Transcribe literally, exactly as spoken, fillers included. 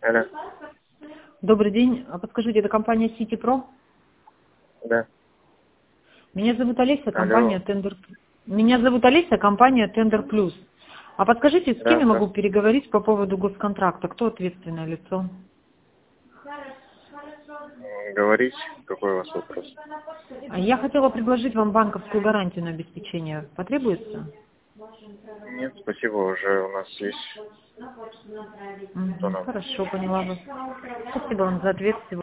Алло. Добрый день. А подскажите, это компания City Pro? Да. Меня зовут Олеся, Алло. компания Tender. Меня зовут Олеся, компания Tender Plus. А подскажите, с кем Да, я могу здравствуйте. переговорить по поводу госконтракта? Кто ответственное лицо? М, Говорить, какой у вас вопрос? А Я хотела предложить вам банковскую гарантию на обеспечение. Потребуется? Нет, спасибо, уже у нас есть, что Мгм, нам. хорошо, поняла вас. Спасибо вам за ответ. Всего